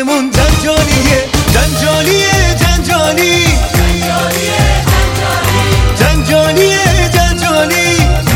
آسمون جنجالیه جنجالیه جنجالی جنجالیه جنجالی.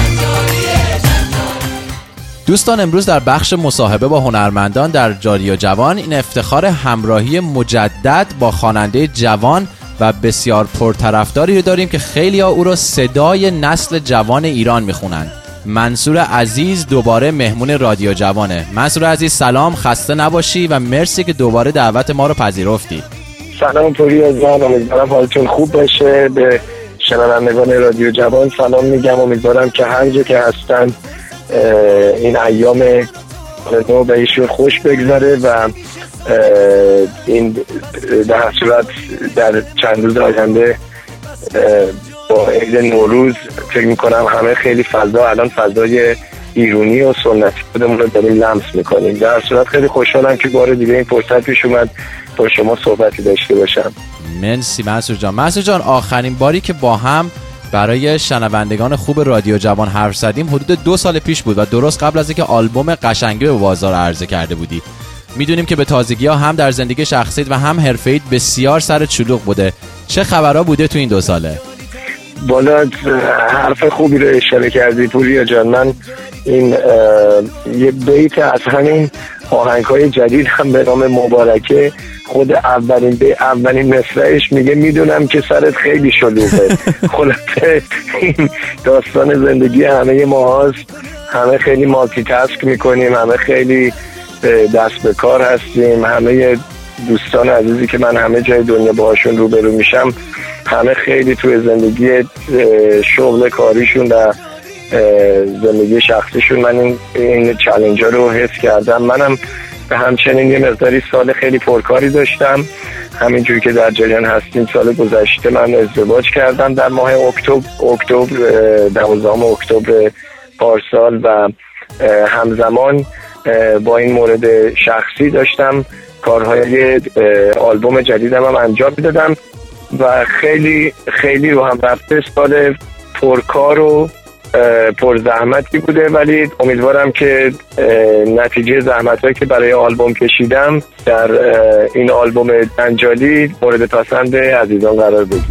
دوستان امروز در بخش مصاحبه با هنرمندان در رادیو جوان این افتخار همراهی مجدد با خواننده جوان و بسیار پرطرفداری رو داریم که خیلی ها او رو صدای نسل جوان ایران میخونن. منصور عزیز دوباره مهمون رادیو جوانه. منصور عزیز سلام، خسته نباشی و مرسی که دوباره دعوت ما رو پذیرفتی. سلام پوریا جان، امیدوارم حالتون خوب باشه. به شنوندگان رادیو جوان سلام میگم، امیدوارم که هر جا که هستن این ایام نو بهشون خوش بگذره و این در صورت در چند روز آینده با عید نوروز فکر میکنم همه خیلی الان فضای ایرانی و سنتی خودمون رو داریم لمس میکنیم. در صورت خیلی خوشحالم که بار دیگه این فرصت پیش اومد با شما صحبتی داشته باشم. مرسی منصور جان. منصور جان، آخرین باری که با هم برای شنوندگان خوب رادیو جوان حرف زدیم حدود 2 سال پیش بود و درست قبل از اینکه آلبوم قشنگی به بازار عرضه کرده بودی. میدونیم که به تازگی‌ها هم در زندگی شخصیت و هم حرفه‌ایت بسیار سر چلوغ بوده. چه خبرها بوده تو این 2 ساله؟ بالا حرف خوبی رو اشاره کردی پوریا جان. من این یه بیت از همین آهنگ‌های جدید هم به نام مبارکه، خود اولین مصرعش میگه میدونم که سرت خیلی شلوغه. خلاصه این داستان زندگی همه ما هست، همه خیلی مالتی تاسک میکنیم، همه خیلی دست به کار هستیم. همه دوستان عزیزی که من همه جای دنیا باهاشون روبرو میشم همه خیلی توی زندگی شغل کاریشون و زندگی شخصیشون من این چالنجا رو حس کردم. منم به همچنین یه مقداری سال خیلی پرکاری داشتم. همینجوری که در جریان هستیم سال گذشته من ازدواج کردم در ماه اکتبر 12 اکتبر پارسال و همزمان با این مورد شخصی داشتم کارهای آلبوم جدیدم هم انجام میدادم و خیلی خیلی رو هم رفته سال پرکار و پرزحمتی بوده، ولی امیدوارم که نتیجه زحمت‌هایی که برای آلبوم کشیدم در این آلبوم جنجالی مورد پسند عزیزان قرار بگیره.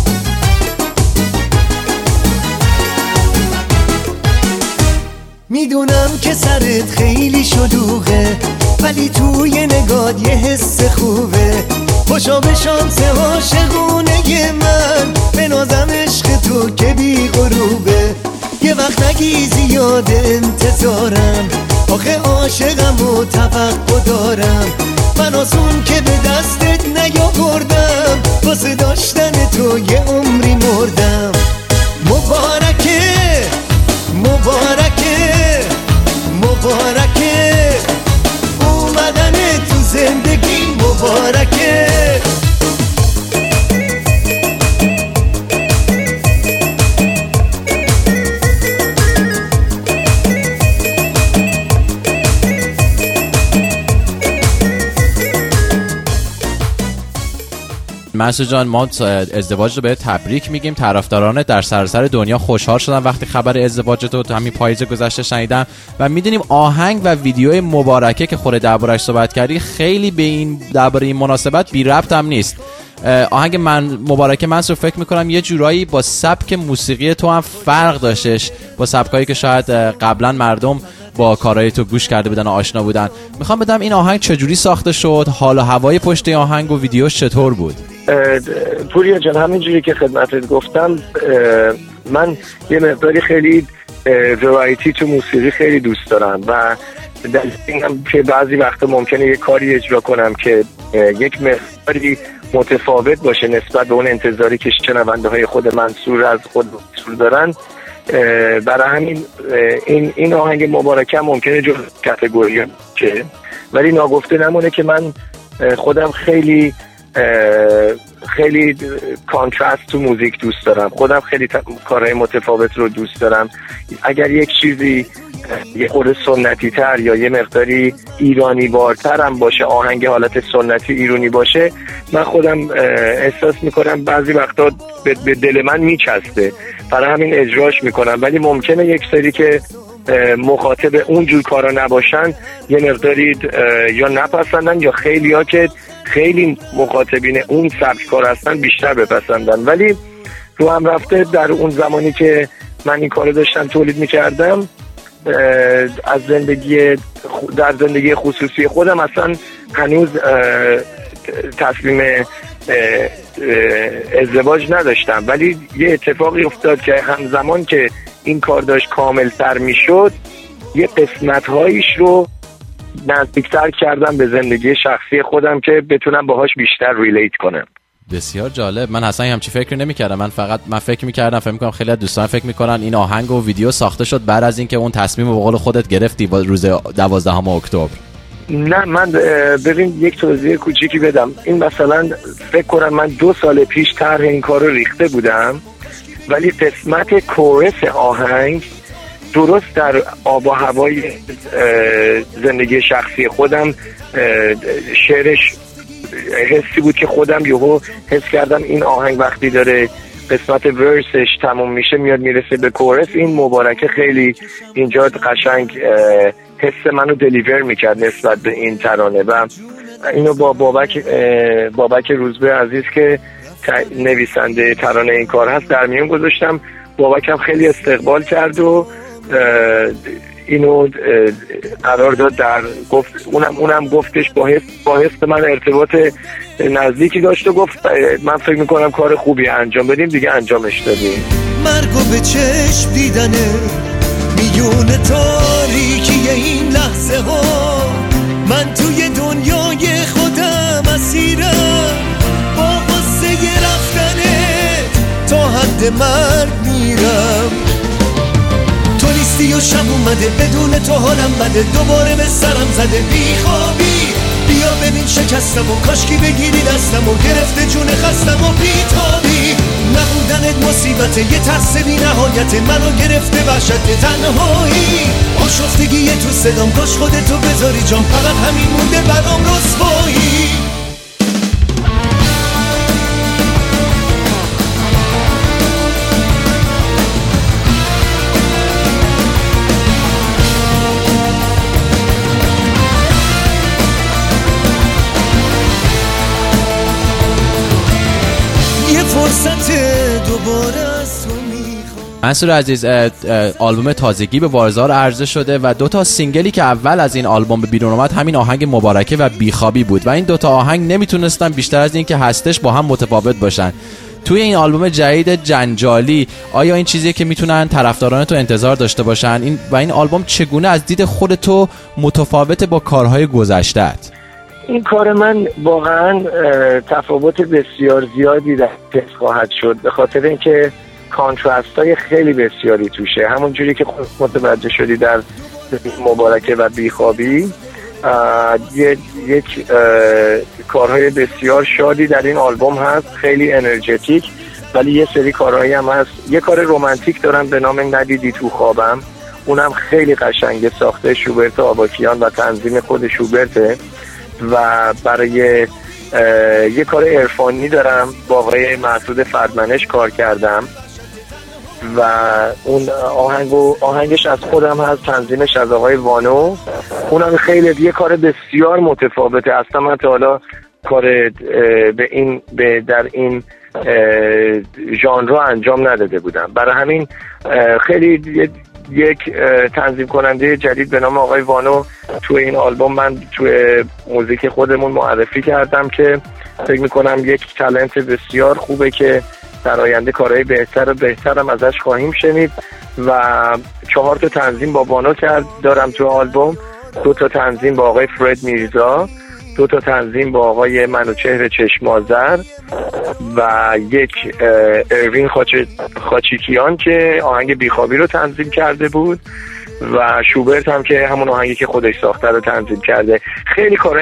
میدونم که سرت خیلی شلوغه ولی توی نگات یه حس خوبه. خوشا به شانس عاشقونه من، به نازم عشق تو که بی غروبه. یه وقت نگی زیاد انتظارم، آخه عاشقم و توقع دارم. من آسون که به دستت نیاوردم، واسه داشتن تو یه عمری مردم. مبارکه مبارکه مبارکه اومدن تو زندگی، مبارکه. منصور جان، ما ازدواج رو به تبریک میگیم. طرفداران در سراسر دنیا خوشحال شدن وقتی خبر ازدواج تو همین پاییز گذشته شنیدم و میدونیم آهنگ و ویدیوی مبارکه که خود دربارش صحبت کردی خیلی به این درباره این مناسبت بی ربط هم نیست. آهنگ مبارکه منصور فکر میکنم یه جورایی با سبک موسیقی تو هم فرق داشتش با سبکایی که شاید قبلا مردم با کارهای تو گوش کرده بودن و آشنا بودن. میخوام بدم این آهنگ چجوری ساخته شد، حال و هوای پشت آهنگ و ویدیوش چطور بود؟ پوریا جان، همینجوری که خدمتت گفتم من یه مقداری خیلی ورایتی تو موسیقی خیلی دوست دارم و در اینم که بعضی وقتا ممکنه یه کاری اجرا کنم که یک مقداری متفاوت باشه نسبت به اون انتظاری که شنونده های خود منصور از خود منصور دارن. برای همین این آهنگ مبارکه ممکنه جز کاتگوری که، ولی ناگفته نمونه که من خودم خیلی کانترست تو موزیک دوست دارم. خودم خیلی کارهای متفاوت رو دوست دارم. اگر یک چیزی یه خورده سنتی تر یا یه مقداری ایرانی وارتر هم باشه، آهنگ حالت سنتی ایرانی باشه، من خودم احساس میکنم بعضی وقتا به دل من میچسته، برای همین اجراش میکنم. ولی ممکنه یک سری که مخاطب اونجور کارا نباشن یه مقداری یا نپسندن یا خیلی ها که خیلی مخاطبین اون سبک کار هستن بیشتر بپسندن. ولی رو هم رفته در اون زمانی که من این کارو داشتم تولید میکردم از در زندگی خصوصی خودم اصلا هنوز تصمیم ازدواج نداشتم، ولی یه اتفاقی افتاد که همزمان که این کار داشت کامل تر می شد یه قسمت هایش رو نزدیکتر کردم به زندگی شخصی خودم که بتونم باهاش بیشتر ریلیت کنم. بسیار جالب. من اصلا همچین فکر نمی‌کردم. من فکر می‌کردم خیلی از دوستان فکر می‌کنن این آهنگ و ویدیو ساخته شد بعد از اینکه اون تصمیم به قول خودت گرفتی روز 12 اکتبر. نه، من ببین یک توضیح کوچیکی بدم. این مثلا فکر کنم من 2 سال پیش طرح این کار رو ریخته بودم، ولی قسمت کورس آهنگ درست در آب و هوای زندگی شخصی خودم شعرش حسی بود که خودم یهو حس کردم این آهنگ وقتی داره قسمت ورسش تموم میشه میاد میرسه به کورس، این مبارکه خیلی اینجا قشنگ حس منو دلیور میکرد نسبت به این ترانه و اینو با بابک روزبه عزیز که نویسنده ترانه این کار هست در میون گذاشتم. بابک هم خیلی استقبال کرد و اینو قرار داد در گفت اونم گفتش با حس من ارتباط نزدیکی داشت و گفت من فکر میکنم کار خوبی انجام بدیم، دیگه انجامش دادیم. مرگو به چشم دیدنه میون تاریکی این لحظه ها، من توی دنیای خودم اسیرم با قصه رفتنت تا حد مرگ میرم. تو نیستی و شب اومده بدون تو حالم بده، دوباره به سرم زده بیخوابی، بیا ببین شکستم و کاشکی بگیری دستم و گرفته جون خستم و بیتابی. نبودنت مصیبته، یه ترس بی نهایت منو گرفته وحشت تنهایی، آشفتگی تو صدام کاش خودتو بذاری جام، فقط همین مونده برام رسوایی. منصور عزیز، آلبوم تازگی به بازار عرضه شده و 2 سینگلی که اول از این آلبوم به بیرون اومد همین آهنگ مبارکه و بیخوابی بود و این 2 آهنگ نمیتونستن بیشتر از این که هستش با هم متفاوت باشن. توی این آلبوم جدید جنجالی آیا این چیزیه که میتونن طرفداران تو انتظار داشته باشن این آلبوم چگونه از دید خودتو متفاوت با کارهای گذشته‌ات؟ این کار من واقعا تفاوت بسیار زیادی در حس خواهد شد به خاطر اینکه کانترست های خیلی بسیاری توشه. همون جوری که خود متوجه شدی در مبارکه و بیخوابی یک کارهای بسیار شادی در این آلبوم هست، خیلی انرژتیک، ولی یه سری کارهایی هم هست. یه کار رومانتیک دارم به نام ندیدی تو خوابم، اونم خیلی قشنگه، ساخته شوبرت آباکیان و تنظیم خود شوبرته. و برای یه کار عرفانی دارم با آقای مسعود فردمنش کار کردم و اون آهنگش از خودم هست، تنظیمش از آقای وانو. اونم خیلی یه کار بسیار متفاوته، اصلا من تا حالا کار در این ژانر انجام نداده بودم. برای همین خیلی یک تنظیم کننده جدید به نام آقای وانو تو این آلبوم من تو موزیک خودمون معرفی کردم که فکر میکنم یک تالنت بسیار خوبه که در آینده کارهای بهتر و بهترم ازش خواهیم شنید. و 4 تنظیم با وانو دارم تو آلبوم، 2 تنظیم با آقای فرد میرزا، 2 تنظیم با آقای منوچهر چشمازر و 1 اروین خاچیکیان که آهنگ بیخوابی رو تنظیم کرده بود و شوبرت هم که همون آهنگی که خودش ساخته رو تنظیم کرده. خیلی کارهای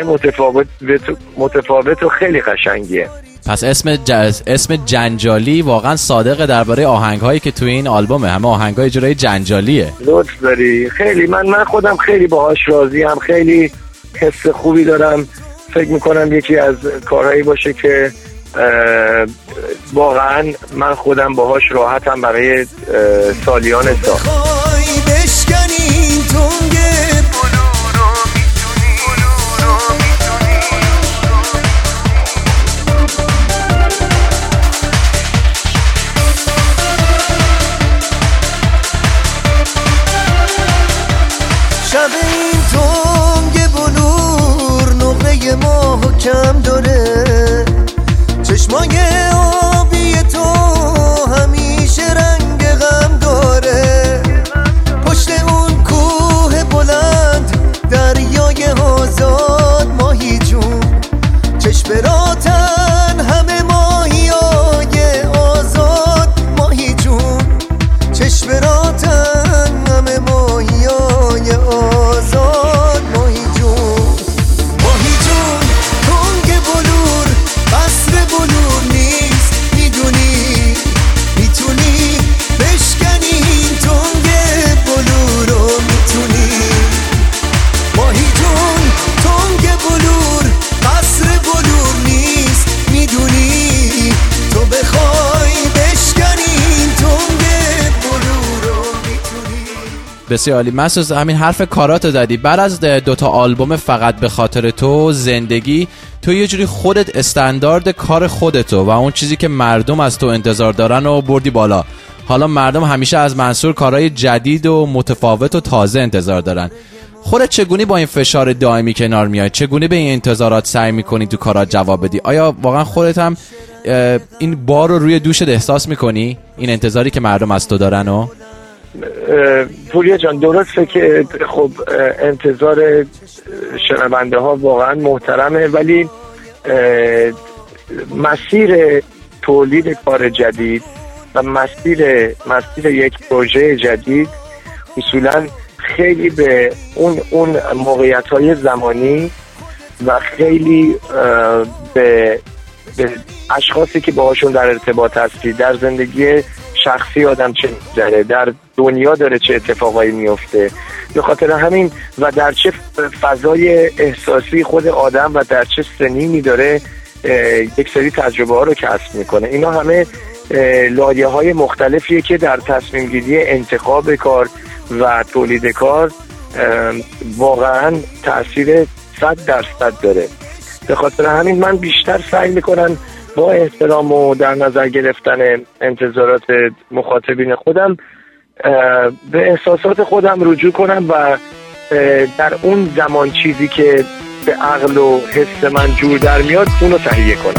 متفاوت و خیلی قشنگیه. پس اسم جنجالی واقعا صادقه درباره آهنگ‌هایی که توی این آلبومه، همه آهنگ‌های اجرای جنجالیه. لطف داری. خیلی من خودم خیلی باهاش راضیم، خیلی حس خوبی دارم. فکر میکنم یکی از کارهایی باشه که واقعا من خودم باهاش راحتم برای سالیان سال. بشکنی این تنگ بلورو شب این تنگ بلور نقره ماه کم داره چشمای آبی تو همیشه رنگ غم داره پشت اون کوه بلند دریای آزاد ماهی جون چشم براتن همه ماهیای آزاد ماهی جون چشم براتن همه ماهیای آزاد ماهی جون ماهی جون تنگ بلور قصر بلور نیست میدونی میتونی بشکنی این تنگ بلور رو میتونی ماهی جون تنگ بلور قصر بلور نیست میدونی تو بخوای بشکنی این تنگ بلور رو میتونی. بسیار عالی. مسعود همین حرف کاراتو زدی. بعد از 2 آلبوم فقط به خاطر تو، زندگی، تو یه جوری خودت استاندارد کار خودتو و اون چیزی که مردم از تو انتظار دارن و بردی بالا. حالا مردم همیشه از منصور کارهای جدید و متفاوت و تازه انتظار دارن. خودت چگونه با این فشار دائمی کنار میای؟ چگونه به این انتظارات سعی میکنی تو کارات جواب بدی؟ آیا واقعا خودت هم این بار رو روی دوشت احساس میکنی؟ این انتظاری که مردم از تو دارن و پوریا جان درسته که خب انتظار شنونده ها واقعا محترمه، ولی مسیر تولید کار جدید و مسیر یک پروژه جدید اصولا خیلی به اون موقعیت های زمانی و خیلی به اشخاصی که باهاشون در ارتباط هستی، در زندگی شخصی آدم چه می‌گذره، در دنیا داره چه اتفاقایی میفته، به خاطر همین و در چه فضای احساسی خود آدم و در چه سنینی داره یک سری تجربه ها رو کسب میکنه. اینا همه لایه های مختلفیه که در تصمیم گیری انتخاب کار و تولید کار واقعا تأثیر 100% داره. به خاطر همین من بیشتر سعی میکنم با احترام و در نظر گرفتن انتظارات مخاطبین خودم به احساسات خودم رجوع کنم و در اون زمان چیزی که به عقل و حس من جور در میاد اونو تهیه کنم.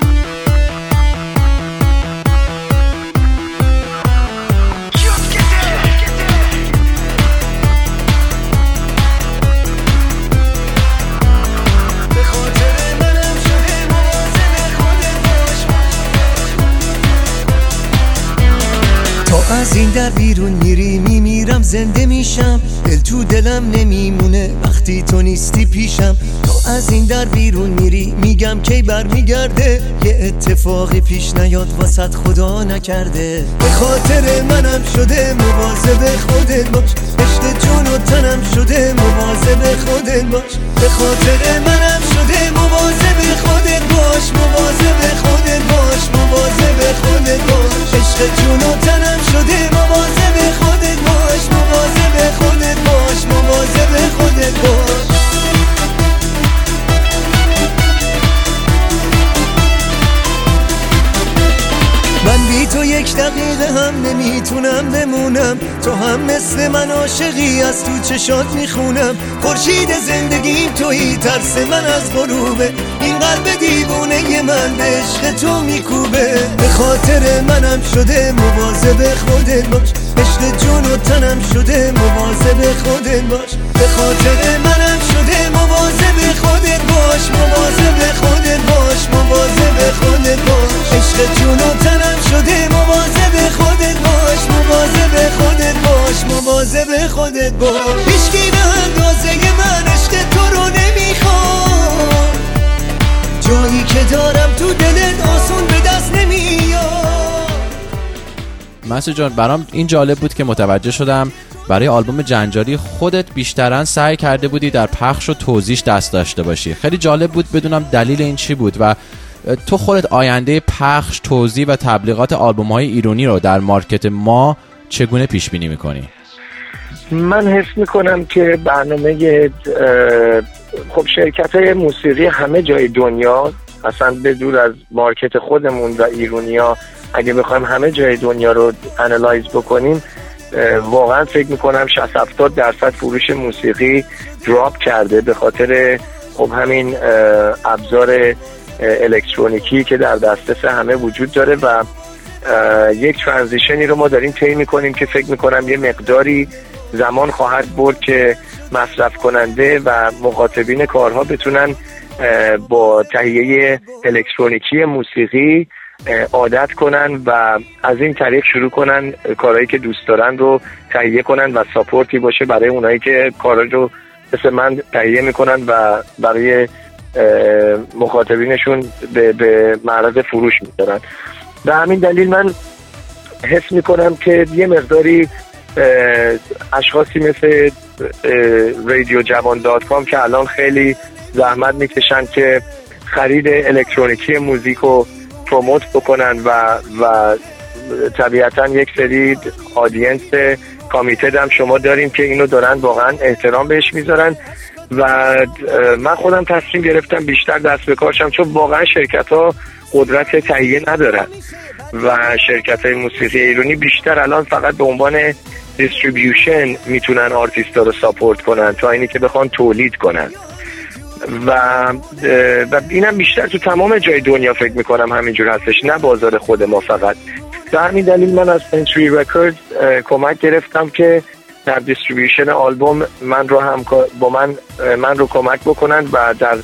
از این در بیرون میری میمیرم زنده میشم، دل تو دلم نمیمونه وقتی تو نیستی پیشم. تو از این در بیرون میری میگم کی برمیگرده، یه اتفاقی پیش نیاد واسط خدا نکرده. به خاطر منم شده مواظب خودت باش، عشق جون و تنم شده مواظب خودت باش. به خاطر منم شده مواظب خودت باش، مواظب خودت باش، مواظب خودت باش. عشق جون و تنم شده مواظب خودت باش، مواظب خودت باش، مواظب خودت باش. من بی تو یک دقیقه هم نمیتونم بمونم، تو هم مثل من عاشقی از تو چشات میخونم. خورشید زندگیم تویی، ترس من از غروبه، این قلب دیوونه من به عشق تو میکوبه. به خاطر منم شده مواظب خودت باش، عشق جون و تنم شده مواظب خودت باش. به خاطر منم شده مواظب خودت باش، مواظب خودت باش، مواظب خودت باش. عشق جون و تنم شده مواظب خودت باش، مواظب خودت باش، مواظب خودت باش. هیچکی به اندازه من عشق تو رو نمیخواد، جایی که دارم تو دلت آسون به دست نمیاد. مسعود جان برام این جالب بود که متوجه شدم برای آلبوم جنجالی خودت بیشترن سعی کرده بودی در پخش و توزیعش دست داشته باشی. خیلی جالب بود بدونم دلیل این چی بود و تو خودت آینده پخش، توزیع و تبلیغات آلبوم‌های ایرانی رو در مارکت ما چگونه پیش بینی می‌کنی؟ من حس میکنم که برنامه خب شرکت‌های موسیقی همه جای دنیا، اصلا بدون از مارکت خودمون و ایرانیا، اگه بخوایم همه جای دنیا رو انالایز بکنیم، واقعا فکر میکنم 60-70% فروش موسیقی دراپ کرده به خاطر خب همین ابزار الکترونیکی که در دسترس همه وجود داره و یک ترانزیشنی رو ما داریم طی میکنیم که فکر میکنم یه مقداری زمان خواهد برد که مصرف کننده و مخاطبین کارها بتونن با تهیه الکترونیکی موسیقی عادت کنن و از این طریق شروع کنن کارهایی که دوست دارن رو تهیه کنن و ساپورتی باشه برای اونایی که کارا رو مثل من تهیه میکنن و برای مخاطبینشون به معرض فروش میذارن. به همین دلیل من حس میکنم که یه مقداری اشخاصی مثل radiojabon.com که الان خیلی زحمت میکشن که خرید الکترونیکی موزیک رو پروموت بکنن و طبیعتا یک سری آدینس کامیتد هم شما داریم که اینو دارن واقعا احترام بهش میذارن و من خودم تصمیم گرفتم بیشتر دست به کار شم، چون واقعا شرکت ها قدرت تهیه ندارن و شرکت های موسیقی ایرانی بیشتر الان فقط به عنوان دیستریبیوشن میتونن آرتیست ها رو ساپورت کنن تا اینی که بخوان تولید کنن و اینم بیشتر تو تمام جای دنیا فکر میکنم همینجور هستش، نه بازار خود ما فقط. به همین دلیل من از سنچوری رکوردز کمک گرفتم که در دیستریبیوشن آلبوم من رو کمک بکنن و در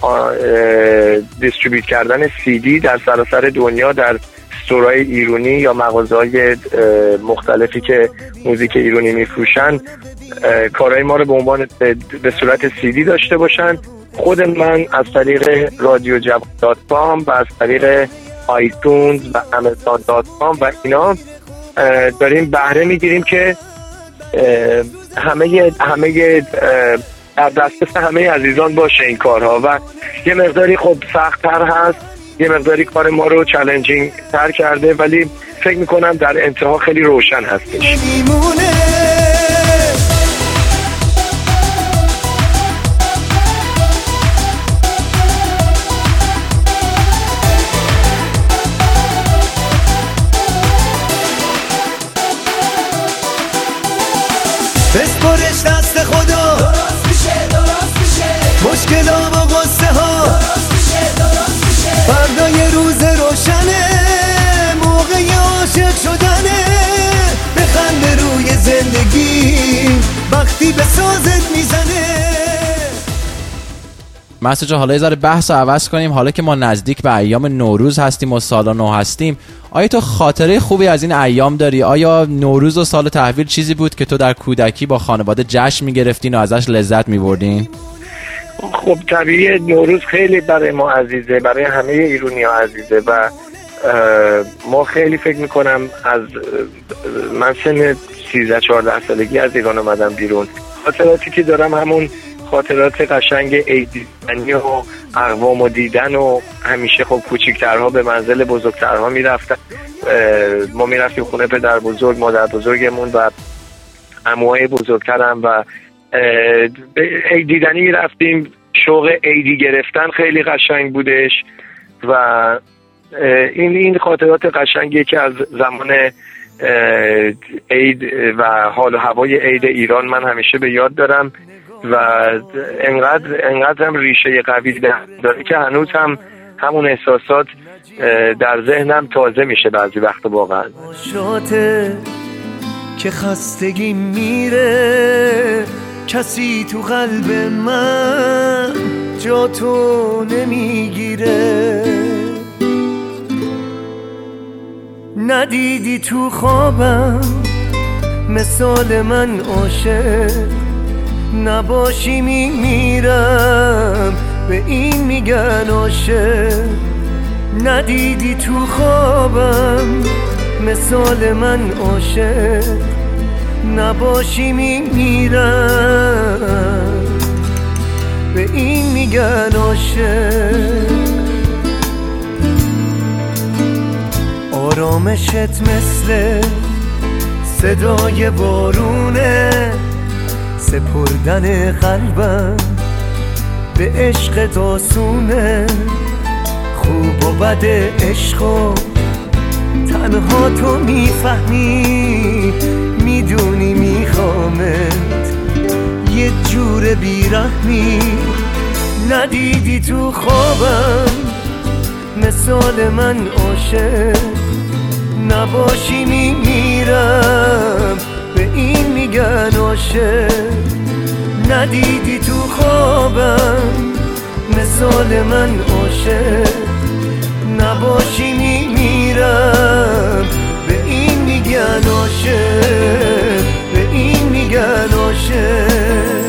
دیستریبیوت کردن CD در سراسر دنیا در استورهای ایرانی یا مغازه‌های مختلفی که موزیک ایرانی میفروشن کارهای ما رو به عنوان به صورت CD داشته باشن. خود من از طریق radiojabon.com و از طریق آیتونز و amazon.com و اینا داریم بهره میگیریم که همه در دسترس همه عزیزان باشه این کارها و یه مقداری خب سخت‌تر هست، یه مقداری کار ما رو چالنجینگ تر کرده، ولی فکر میکنم در انتها خیلی روشن هستش. بسپرش دست خدا، درست میشه مشکلا و قصه ها، درست میشه فردای روز روشنه، موقع عاشق شدنه، بخنده روی زندگی وقتی به سازت میزنه. مسعود جان، حالا یه ذره بحث رو عوض کنیم. حالا که ما نزدیک به ایام نوروز هستیم و سال نو هستیم، آیا تو خاطره خوبی از این ایام داری؟ آیا نوروز و سال تحویل چیزی بود که تو در کودکی با خانواده جشن می‌گرفتین و ازش لذت می‌بردین؟ خب طبیعیه نوروز خیلی برای ما عزیزه، برای همه ایرانی‌ها عزیزه و ما خیلی فکر می‌کنم من سن 13-14 سالگی از ایران اومدم بیرون. خاطراتی که دارم همون خاطرات قشنگ عید دیدنی و اقوام و دیدن و همیشه خب کوچیکترها به منزل بزرگترها میرفتن، ما میرفتیم خونه پدر بزرگ مادر بزرگمون و عموهای بزرگترم و عید دیدنی میرفتیم. شوق عیدی گرفتن خیلی قشنگ بودش و این خاطرات قشنگیه که از زمان عید و حال و هوای عید ایران من همیشه به یاد دارم و انقدر هم ریشه قوی داره که هنوز هم همون احساسات در ذهنم تازه میشه بعضی وقت واقعا. شاته که خستگی میره، کسی تو قلب من جا تو نمیگیره، ندیدی تو خوابم مثال من عاشق، نباشی میمیرم به این میگن عاشق، ندیدی تو خوابم مثال من عاشق، نباشی میمیرم به این میگن عاشق. آرامشت مثل صدای بارونه، سپردن قلبم به عشق آسونه، خوب و بد عشق و تنها تو میفهمی، میدونی میخوامت یه جور بیرحمی، ندیدی تو خوابم مثال من عاشق نباشی میمیرم، به این میگن عاشق. ندیدی تو خوابم مثال من عاشق نباشی میمیرم، به این میگن عاشق، به این میگن عاشق.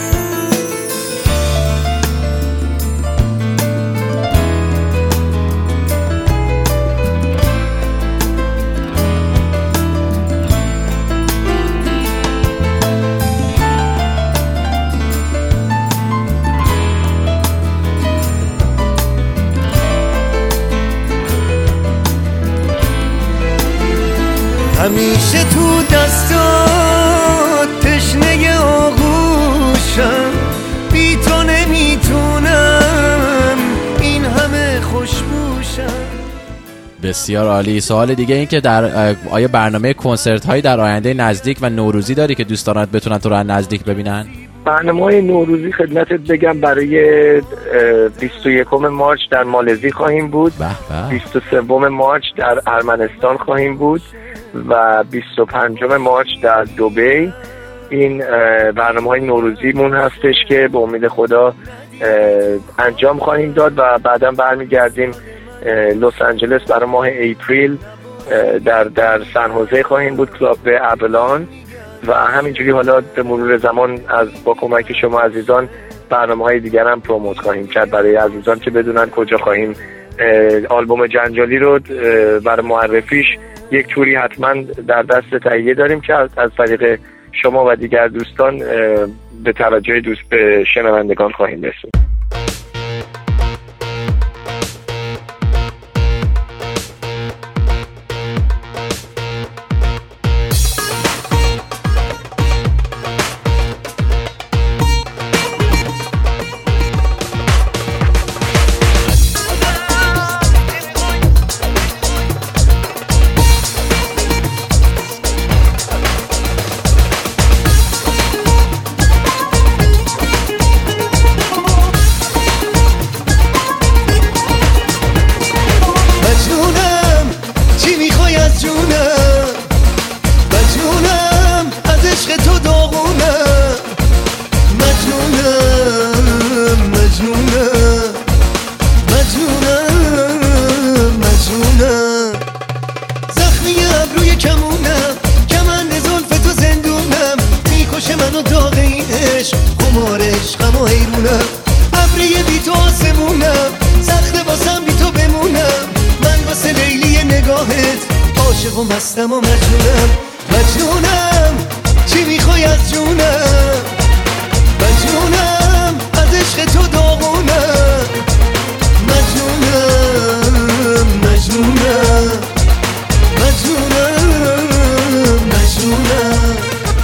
همیشه تو دستات تشنه آغوشم، بی تو نمیتونم این همه خوشبوشم. بسیار عالی. سوال دیگه این که در آیا برنامه کنسرت هایی در آینده نزدیک و نوروزی داری که دوست دارن بتونن تو رو نزدیک ببینن؟ برنامه‌های نوروزی خدمتت بگم برای 21 مارچ در مالزی خواهیم بود، 23 مارچ در ارمنستان خواهیم بود و 25 مارچ در دبی. این برنامه‌های نوروزیمون هستش که به امید خدا انجام خواهیم داد و بعداً برمیگردیم لس آنجلس برای ماه اپریل در سن هوزه خواهیم بود، کلاب ابلان، و همینجوری حالا به مرور زمان با کمک شما عزیزان برنامه‌های دیگر هم پروموت خواهیم کرد برای عزیزان که بدونن کجا خواهیم آلبوم جنجالی رو برای معرفیش یک توری حتما در دست تهیه داریم که از طریق شما و دیگر دوستان به توجه به شنوندگان خواهیم رسید. مستم و مجنونم چی میخوای از جونم، مجنونم از عشق تو داغونم، مجنونم مجنونم مجنونم مجنونم.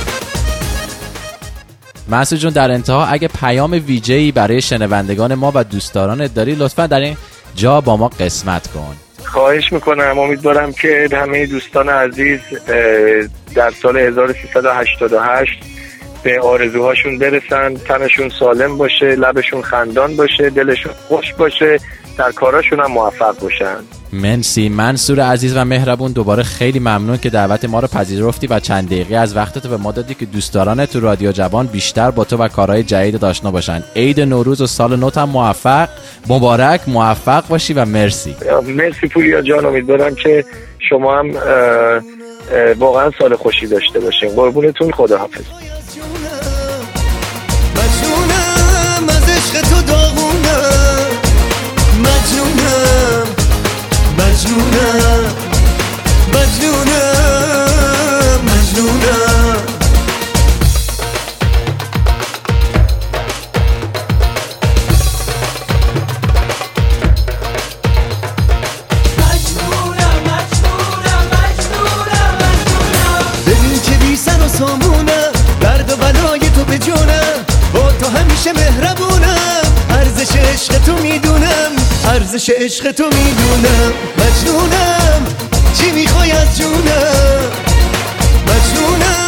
مسعود جون، در انتها اگه پیام ویژه‌ای برای شنوندگان ما و دوستدارانت داری لطفا در این جا با ما قسمت کن. خواهش میکنم. امیدوارم که همه دوستان عزیز در سال 1388 به آرزوهاشون برسن، تنشون سالم باشه، لبشون خندان باشه، دلشون خوش باشه، در کاراشون هم موفق باشن. مرسی منصور عزیز و مهربون، دوباره خیلی ممنون که دعوت ما رو پذیرفتی و چند دقیقه از وقتت به ما دادی که دوستداران تو رادیو جوان بیشتر با تو و کارهای جدید آشنا باشن. عید نوروز و سال نو هم مبارک، موفق باشی و مرسی. مرسی پوریا جان، امیدوارم که شما هم واقعا سال خوشی داشته باشین. قربونتون، خداحافظ. مجنونم از عشق تو داغونم، مجنونم مجنونم مجنونم مجنونم. ببین که بی سر و سامونم، درد و بلای تو به جا عشق تو میدونم، ارزش عشق تو میدونم. مجنونم چی میخوای از جونم، مجنونم